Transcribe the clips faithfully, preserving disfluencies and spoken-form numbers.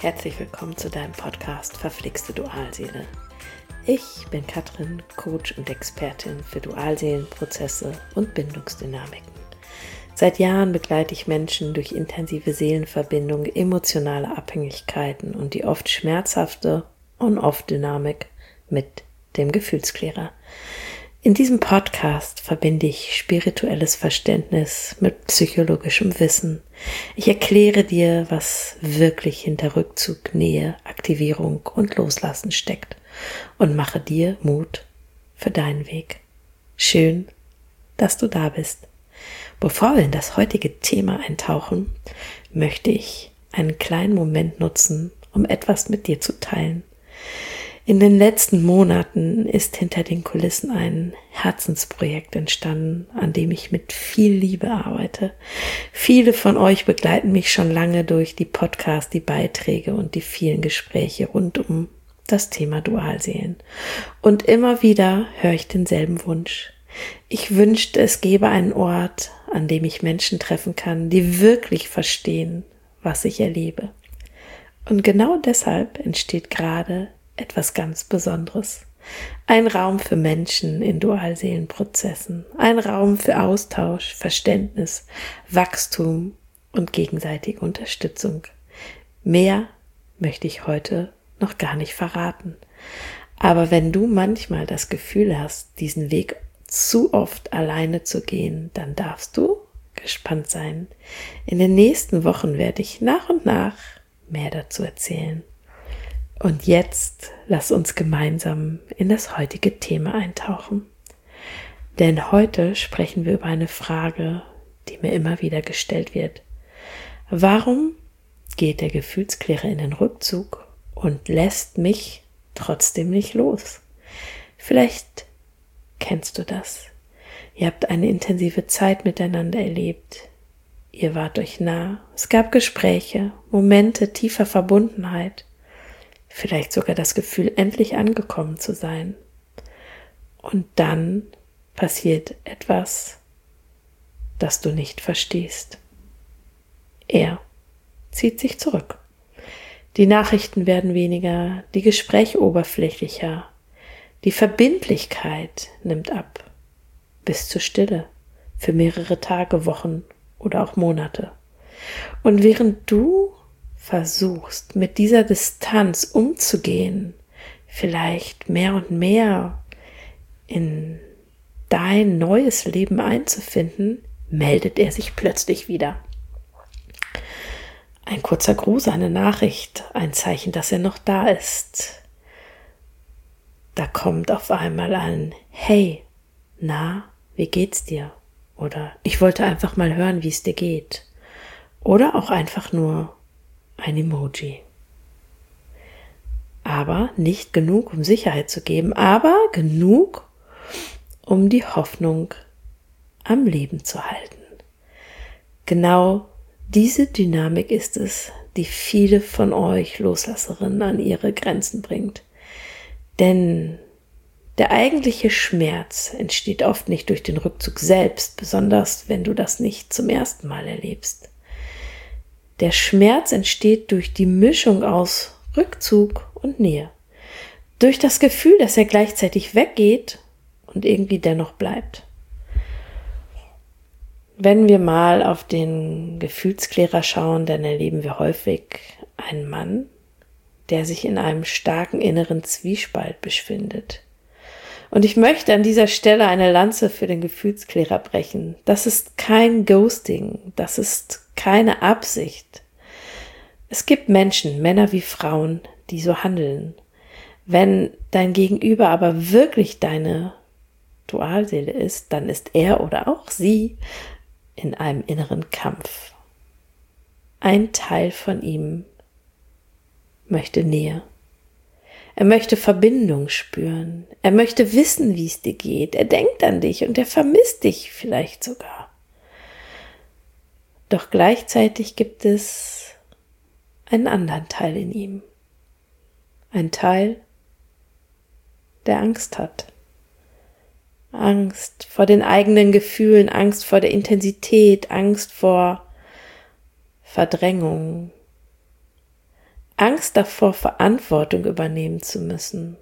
Herzlich willkommen zu deinem Podcast Verflixte Dualseele. Ich bin Katrin, Coach und Expertin für Dualseelenprozesse und Bindungsdynamiken. Seit Jahren begleite ich Menschen durch intensive Seelenverbindung, emotionale Abhängigkeiten und die oft schmerzhafte On-Off-Dynamik mit dem Gefühlsklärer. In diesem Podcast verbinde ich spirituelles Verständnis mit psychologischem Wissen. Ich erkläre dir, was wirklich hinter Rückzug, Nähe, Aktivierung und Loslassen steckt und mache dir Mut für deinen Weg. Schön, dass du da bist. Bevor wir in das heutige Thema eintauchen, möchte ich einen kleinen Moment nutzen, um etwas mit dir zu teilen. In den letzten Monaten ist hinter den Kulissen ein Herzensprojekt entstanden, an dem ich mit viel Liebe arbeite. Viele von euch begleiten mich schon lange durch die Podcasts, die Beiträge und die vielen Gespräche rund um das Thema Dualseelen. Und immer wieder höre ich denselben Wunsch. Ich wünschte, es gäbe einen Ort, an dem ich Menschen treffen kann, die wirklich verstehen, was ich erlebe. Und genau deshalb entsteht gerade etwas ganz Besonderes. Ein Raum für Menschen in Dualseelenprozessen. Ein Raum für Austausch, Verständnis, Wachstum und gegenseitige Unterstützung. Mehr möchte ich heute noch gar nicht verraten. Aber wenn du manchmal das Gefühl hast, diesen Weg zu oft alleine zu gehen, dann darfst du gespannt sein. In den nächsten Wochen werde ich nach und nach mehr dazu erzählen. Und jetzt lass uns gemeinsam in das heutige Thema eintauchen. Denn heute sprechen wir über eine Frage, die mir immer wieder gestellt wird. Warum geht der Gefühlsklärer in den Rückzug und lässt mich trotzdem nicht los? Vielleicht kennst du das. Ihr habt eine intensive Zeit miteinander erlebt. Ihr wart euch nah. Es gab Gespräche, Momente tiefer Verbundenheit. Vielleicht sogar das Gefühl, endlich angekommen zu sein. Und dann passiert etwas, das du nicht verstehst. Er zieht sich zurück. Die Nachrichten werden weniger, die Gespräche oberflächlicher, die Verbindlichkeit nimmt ab, bis zur Stille, für mehrere Tage, Wochen oder auch Monate. Und während du versuchst, mit dieser Distanz umzugehen, vielleicht mehr und mehr in dein neues Leben einzufinden, meldet er sich plötzlich wieder. Ein kurzer Gruß, eine Nachricht, ein Zeichen, dass er noch da ist. Da kommt auf einmal ein Hey, na, wie geht's dir? Oder ich wollte einfach mal hören, wie es dir geht. Oder auch einfach nur ein Emoji. Aber nicht genug, um Sicherheit zu geben, aber genug, um die Hoffnung am Leben zu halten. Genau diese Dynamik ist es, die viele von euch Loslasserinnen an ihre Grenzen bringt. Denn der eigentliche Schmerz entsteht oft nicht durch den Rückzug selbst, besonders wenn du das nicht zum ersten Mal erlebst. Der Schmerz entsteht durch die Mischung aus Rückzug und Nähe. Durch das Gefühl, dass er gleichzeitig weggeht und irgendwie dennoch bleibt. Wenn wir mal auf den Gefühlsklärer schauen, dann erleben wir häufig einen Mann, der sich in einem starken inneren Zwiespalt befindet. Und ich möchte an dieser Stelle eine Lanze für den Gefühlsklärer brechen. Das ist kein Ghosting, das ist keine Absicht. Es gibt Menschen, Männer wie Frauen, die so handeln. Wenn dein Gegenüber aber wirklich deine Dualseele ist, dann ist er oder auch sie in einem inneren Kampf. Ein Teil von ihm möchte Nähe. Er möchte Verbindung spüren. Er möchte wissen, wie es dir geht. Er denkt an dich und er vermisst dich vielleicht sogar. Doch gleichzeitig gibt es einen anderen Teil in ihm. Ein Teil, der Angst hat. Angst vor den eigenen Gefühlen, Angst vor der Intensität, Angst vor Verdrängung, Angst davor, Verantwortung übernehmen zu müssen.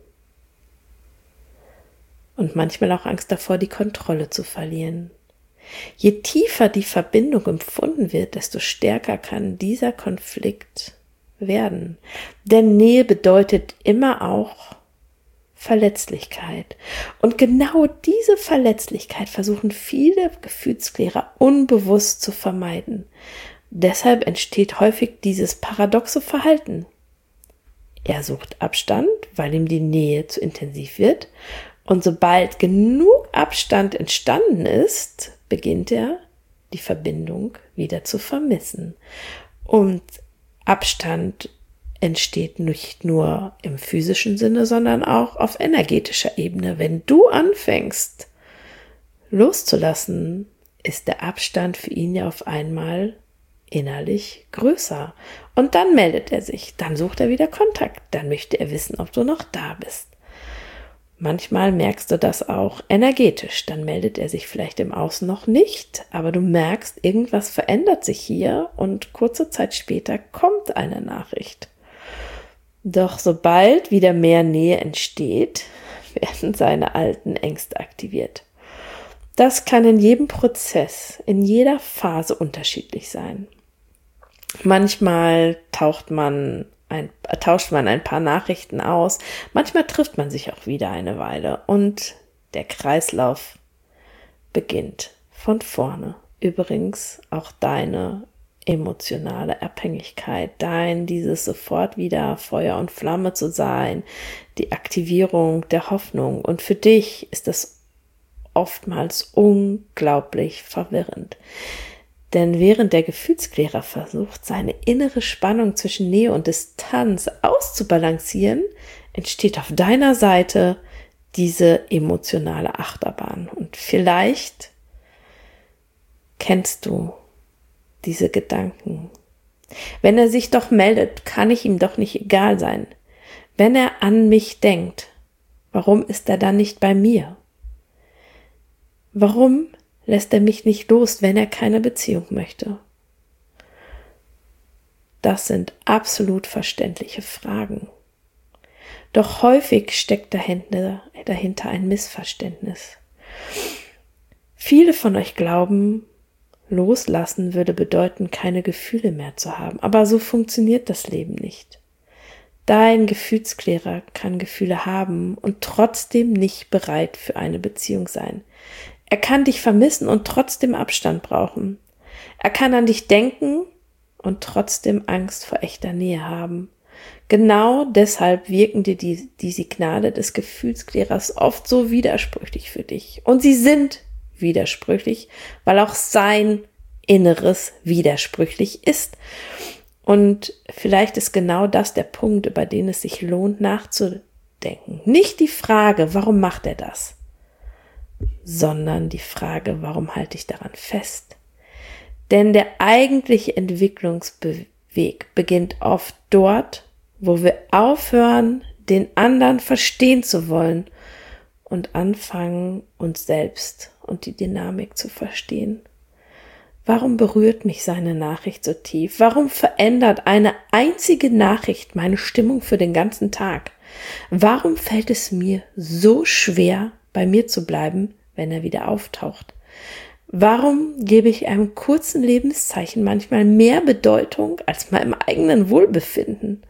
Und manchmal auch Angst davor, die Kontrolle zu verlieren. Je tiefer die Verbindung empfunden wird, desto stärker kann dieser Konflikt werden. Denn Nähe bedeutet immer auch Verletzlichkeit. Und genau diese Verletzlichkeit versuchen viele Gefühlsklärer unbewusst zu vermeiden. Deshalb entsteht häufig dieses paradoxe Verhalten. Er sucht Abstand, weil ihm die Nähe zu intensiv wird. Und sobald genug Abstand entstanden ist, beginnt er, die Verbindung wieder zu vermissen. Und Abstand entsteht nicht nur im physischen Sinne, sondern auch auf energetischer Ebene. Wenn du anfängst, loszulassen, ist der Abstand für ihn ja auf einmal innerlich größer. Und dann meldet er sich, dann sucht er wieder Kontakt, dann möchte er wissen, ob du noch da bist. Manchmal merkst du das auch energetisch, dann meldet er sich vielleicht im Außen noch nicht, aber du merkst, irgendwas verändert sich hier und kurze Zeit später kommt eine Nachricht. Doch sobald wieder mehr Nähe entsteht, werden seine alten Ängste aktiviert. Das kann in jedem Prozess, in jeder Phase unterschiedlich sein. Manchmal taucht man ein, tauscht man ein paar Nachrichten aus, manchmal trifft man sich auch wieder eine Weile und der Kreislauf beginnt von vorne. Übrigens auch deine emotionale Abhängigkeit, dein dieses sofort wieder Feuer und Flamme zu sein, die Aktivierung der Hoffnung. Und für dich ist das oftmals unglaublich verwirrend. Denn während der Gefühlsklärer versucht, seine innere Spannung zwischen Nähe und Distanz auszubalancieren, entsteht auf deiner Seite diese emotionale Achterbahn. Und vielleicht kennst du diese Gedanken. Wenn er sich doch meldet, kann ich ihm doch nicht egal sein. Wenn er an mich denkt, warum ist er dann nicht bei mir? Warum lässt er mich nicht los, wenn er keine Beziehung möchte? Das sind absolut verständliche Fragen. Doch häufig steckt dahinter, dahinter ein Missverständnis. Viele von euch glauben, loslassen würde bedeuten, keine Gefühle mehr zu haben. Aber so funktioniert das Leben nicht. Dein Gefühlsklärer kann Gefühle haben und trotzdem nicht bereit für eine Beziehung sein. Er kann dich vermissen und trotzdem Abstand brauchen. Er kann an dich denken und trotzdem Angst vor echter Nähe haben. Genau deshalb wirken dir die, die Signale des Gefühlsklärers oft so widersprüchlich für dich. Und sie sind widersprüchlich, weil auch sein Inneres widersprüchlich ist. Und vielleicht ist genau das der Punkt, über den es sich lohnt nachzudenken. Nicht die Frage, warum macht er das? Sondern die Frage, warum halte ich daran fest? Denn der eigentliche Entwicklungsweg beginnt oft dort, wo wir aufhören, den anderen verstehen zu wollen und anfangen, uns selbst und die Dynamik zu verstehen. Warum berührt mich seine Nachricht so tief? Warum verändert eine einzige Nachricht meine Stimmung für den ganzen Tag? Warum fällt es mir so schwer, bei mir zu bleiben, wenn er wieder auftaucht? Warum gebe ich einem kurzen Lebenszeichen manchmal mehr Bedeutung als meinem eigenen Wohlbefinden?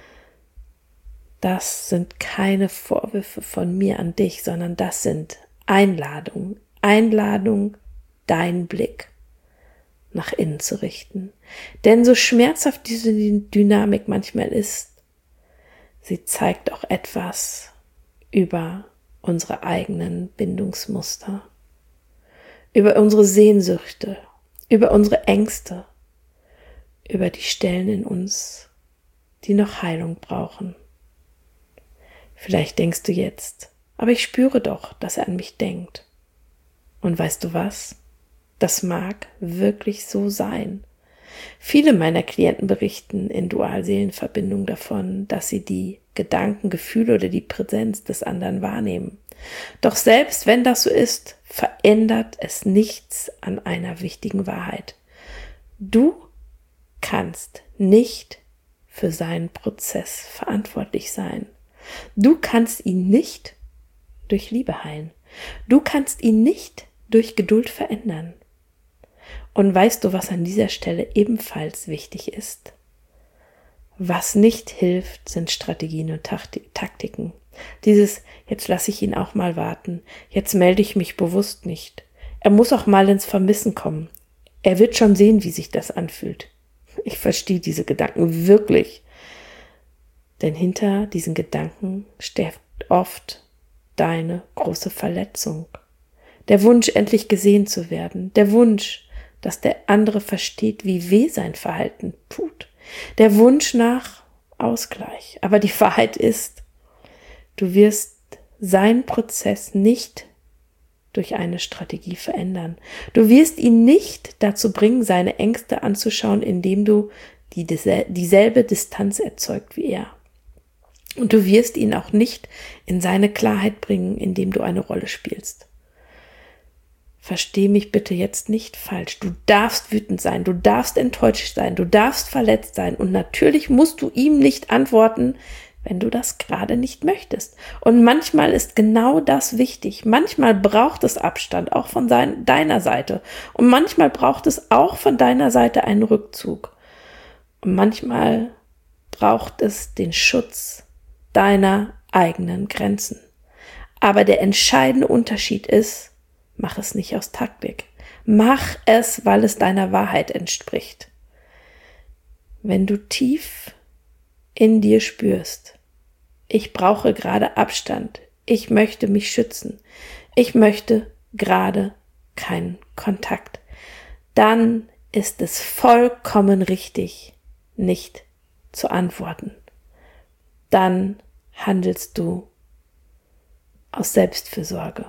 Das sind keine Vorwürfe von mir an dich, sondern das sind Einladungen. Einladung, deinen Blick nach innen zu richten. Denn so schmerzhaft diese Dynamik manchmal ist, sie zeigt auch etwas über unsere eigenen Bindungsmuster, über unsere Sehnsüchte, über unsere Ängste, über die Stellen in uns, die noch Heilung brauchen. Vielleicht denkst du jetzt, aber ich spüre doch, dass er an mich denkt. Und weißt du was? Das mag wirklich so sein. Viele meiner Klienten berichten in Dualseelenverbindung davon, dass sie die Gedanken, Gefühle oder die Präsenz des anderen wahrnehmen. Doch selbst wenn das so ist, verändert es nichts an einer wichtigen Wahrheit. Du kannst nicht für seinen Prozess verantwortlich sein. Du kannst ihn nicht durch Liebe heilen. Du kannst ihn nicht durch Geduld verändern. Und weißt du, was an dieser Stelle ebenfalls wichtig ist? Was nicht hilft, sind Strategien und Taktiken. Dieses, jetzt lasse ich ihn auch mal warten, jetzt melde ich mich bewusst nicht. Er muss auch mal ins Vermissen kommen. Er wird schon sehen, wie sich das anfühlt. Ich verstehe diese Gedanken wirklich. Denn hinter diesen Gedanken steckt oft deine große Verletzung. Der Wunsch, endlich gesehen zu werden. Der Wunsch, dass der andere versteht, wie weh sein Verhalten tut. Der Wunsch nach Ausgleich. Aber die Wahrheit ist, du wirst seinen Prozess nicht durch eine Strategie verändern. Du wirst ihn nicht dazu bringen, seine Ängste anzuschauen, indem du die, dieselbe Distanz erzeugt wie er. Und du wirst ihn auch nicht in seine Klarheit bringen, indem du eine Rolle spielst. Versteh mich bitte jetzt nicht falsch. Du darfst wütend sein, du darfst enttäuscht sein, du darfst verletzt sein und natürlich musst du ihm nicht antworten, wenn du das gerade nicht möchtest. Und manchmal ist genau das wichtig. Manchmal braucht es Abstand, auch von sein, deiner Seite. Und manchmal braucht es auch von deiner Seite einen Rückzug. Und manchmal braucht es den Schutz deiner eigenen Grenzen. Aber der entscheidende Unterschied ist, mach es nicht aus Taktik. Mach es, weil es deiner Wahrheit entspricht. Wenn du tief in dir spürst, ich brauche gerade Abstand, ich möchte mich schützen, ich möchte gerade keinen Kontakt, dann ist es vollkommen richtig, nicht zu antworten. Dann handelst du aus Selbstfürsorge.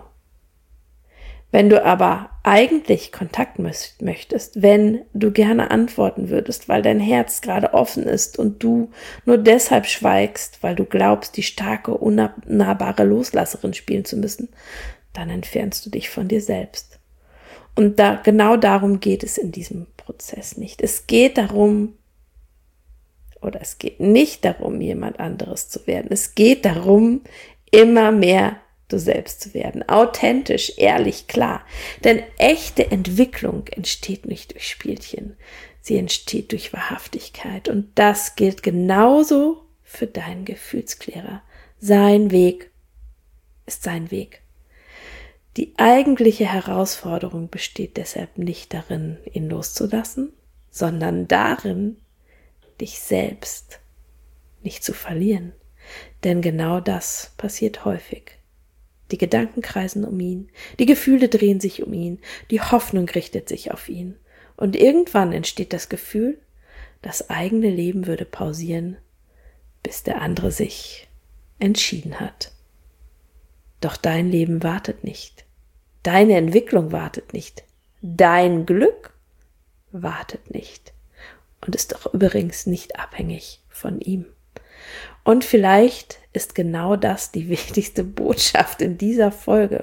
Wenn du aber eigentlich Kontakt möchtest, wenn du gerne antworten würdest, weil dein Herz gerade offen ist und du nur deshalb schweigst, weil du glaubst, die starke, unnahbare Loslasserin spielen zu müssen, dann entfernst du dich von dir selbst. Und da, genau darum geht es in diesem Prozess nicht. Es geht darum, oder es geht nicht darum, jemand anderes zu werden. Es geht darum, immer mehr du selbst zu werden. Authentisch, ehrlich, klar. Denn echte Entwicklung entsteht nicht durch Spielchen. Sie entsteht durch Wahrhaftigkeit. Und das gilt genauso für deinen Gefühlsklärer. Sein Weg ist sein Weg. Die eigentliche Herausforderung besteht deshalb nicht darin, ihn loszulassen, sondern darin, dich selbst nicht zu verlieren. Denn genau das passiert häufig. Die Gedanken kreisen um ihn, die Gefühle drehen sich um ihn, die Hoffnung richtet sich auf ihn. Und irgendwann entsteht das Gefühl, das eigene Leben würde pausieren, bis der andere sich entschieden hat. Doch dein Leben wartet nicht. Deine Entwicklung wartet nicht. Dein Glück wartet nicht. Und ist doch übrigens nicht abhängig von ihm. Und vielleicht ist genau das die wichtigste Botschaft in dieser Folge.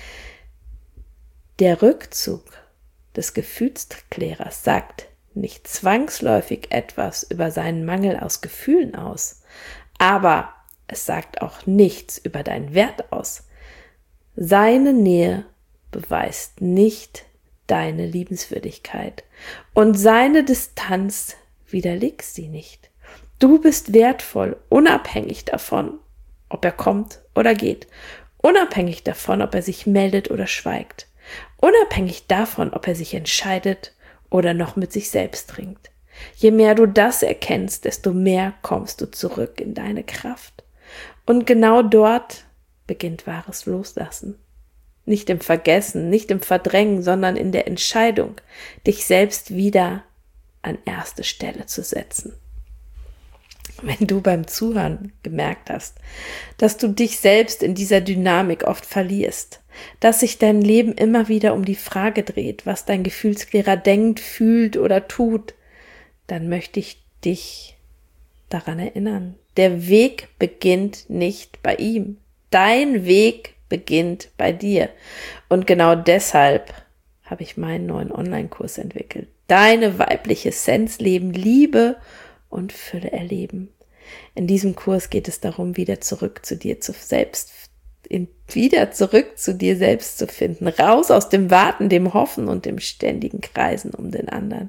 Der Rückzug des Gefühlsklärers sagt nicht zwangsläufig etwas über seinen Mangel aus Gefühlen aus, aber es sagt auch nichts über deinen Wert aus. Seine Nähe beweist nicht deine Liebenswürdigkeit und seine Distanz widerlegt sie nicht. Du bist wertvoll, unabhängig davon, ob er kommt oder geht, unabhängig davon, ob er sich meldet oder schweigt, unabhängig davon, ob er sich entscheidet oder noch mit sich selbst ringt. Je mehr du das erkennst, desto mehr kommst du zurück in deine Kraft. Und genau dort beginnt wahres Loslassen. Nicht im Vergessen, nicht im Verdrängen, sondern in der Entscheidung, dich selbst wieder an erste Stelle zu setzen. Wenn du beim Zuhören gemerkt hast, dass du dich selbst in dieser Dynamik oft verlierst, dass sich dein Leben immer wieder um die Frage dreht, was dein Gefühlsklärer denkt, fühlt oder tut, dann möchte ich dich daran erinnern. Der Weg beginnt nicht bei ihm. Dein Weg beginnt bei dir. Und genau deshalb habe ich meinen neuen Online-Kurs entwickelt. Deine weibliche Essenz leben, Liebe und Fülle erleben. In diesem Kurs geht es darum, wieder zurück zu dir zu selbst, in, wieder zurück zu dir selbst zu finden, raus aus dem Warten, dem Hoffen und dem ständigen Kreisen um den anderen,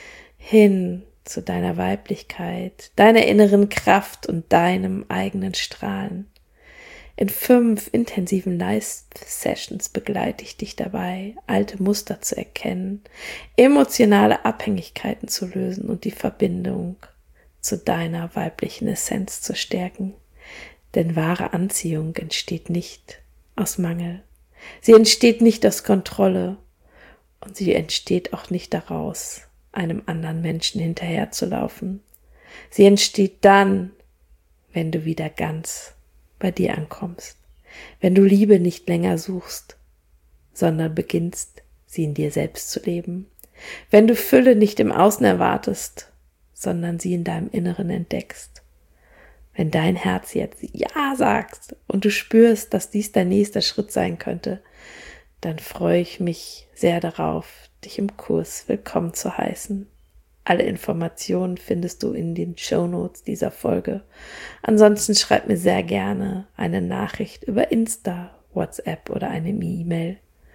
hin zu deiner Weiblichkeit, deiner inneren Kraft und deinem eigenen Strahlen. In fünf intensiven Live-Sessions begleite ich dich dabei, alte Muster zu erkennen, emotionale Abhängigkeiten zu lösen und die Verbindung zu deiner weiblichen Essenz zu stärken. Denn wahre Anziehung entsteht nicht aus Mangel. Sie entsteht nicht aus Kontrolle und sie entsteht auch nicht daraus, einem anderen Menschen hinterherzulaufen. Sie entsteht dann, wenn du wieder ganz bei dir ankommst, wenn du Liebe nicht länger suchst, sondern beginnst, sie in dir selbst zu leben, wenn du Fülle nicht im Außen erwartest, sondern sie in deinem Inneren entdeckst, wenn dein Herz jetzt Ja sagt und du spürst, dass dies dein nächster Schritt sein könnte, dann freue ich mich sehr darauf, dich im Kurs willkommen zu heißen. Alle Informationen findest du in den Shownotes dieser Folge. Ansonsten schreib mir sehr gerne eine Nachricht über Insta, WhatsApp oder eine E-Mail.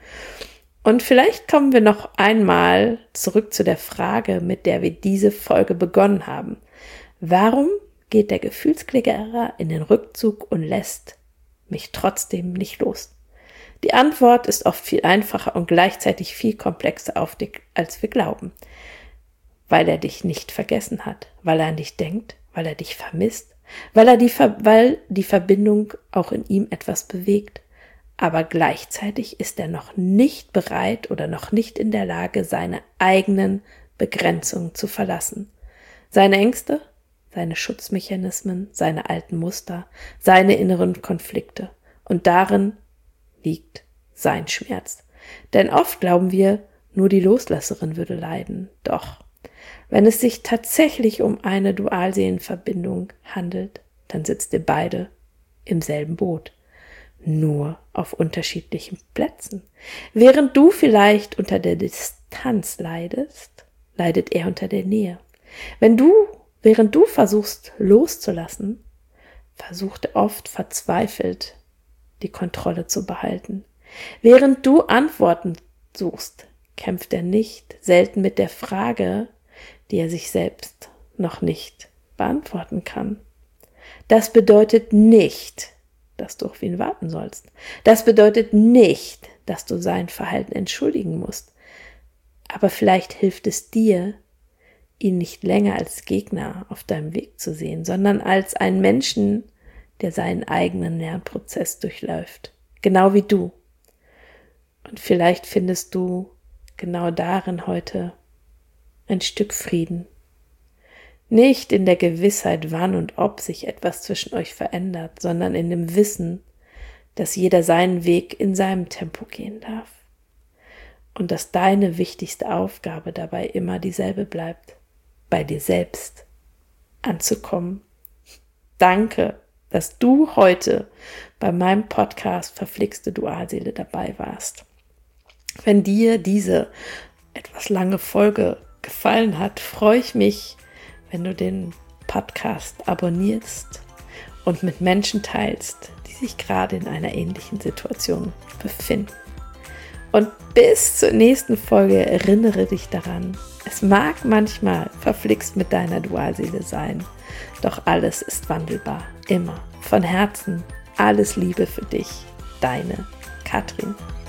Und vielleicht kommen wir noch einmal zurück zu der Frage, mit der wir diese Folge begonnen haben. Warum geht der Gefühlsklägerer in den Rückzug und lässt mich trotzdem nicht los? Die Antwort ist oft viel einfacher und gleichzeitig viel komplexer auf dich, als wir glauben. Weil er dich nicht vergessen hat, weil er an dich denkt, weil er dich vermisst, weil er die, Ver- weil die Verbindung auch in ihm etwas bewegt. Aber gleichzeitig ist er noch nicht bereit oder noch nicht in der Lage, seine eigenen Begrenzungen zu verlassen. Seine Ängste, seine Schutzmechanismen, seine alten Muster, seine inneren Konflikte. Und darin liegt sein Schmerz. Denn oft glauben wir, nur die Loslasserin würde leiden. Doch wenn es sich tatsächlich um eine Dualseelenverbindung handelt, dann sitzt ihr beide im selben Boot, nur auf unterschiedlichen Plätzen. Während du vielleicht unter der Distanz leidest, leidet er unter der Nähe. Wenn du, während du versuchst loszulassen, versucht er oft verzweifelt, die Kontrolle zu behalten. Während du Antworten suchst, kämpft er nicht selten mit der Frage, die er sich selbst noch nicht beantworten kann. Das bedeutet nicht, dass du auf ihn warten sollst. Das bedeutet nicht, dass du sein Verhalten entschuldigen musst. Aber vielleicht hilft es dir, ihn nicht länger als Gegner auf deinem Weg zu sehen, sondern als einen Menschen, der seinen eigenen Lernprozess durchläuft. Genau wie du. Und vielleicht findest du genau darin heute ein Stück Frieden. Nicht in der Gewissheit, wann und ob sich etwas zwischen euch verändert, sondern in dem Wissen, dass jeder seinen Weg in seinem Tempo gehen darf. Und dass deine wichtigste Aufgabe dabei immer dieselbe bleibt, bei dir selbst anzukommen. Danke, dass du heute bei meinem Podcast Verflixte Dualseele dabei warst. Wenn dir diese etwas lange Folge gefallen hat, freue ich mich, wenn du den Podcast abonnierst und mit Menschen teilst, die sich gerade in einer ähnlichen Situation befinden. Und bis zur nächsten Folge erinnere dich daran, es mag manchmal verflixt mit deiner Dualseele sein, doch alles ist wandelbar, immer. Von Herzen, alles Liebe für dich, deine Katrin.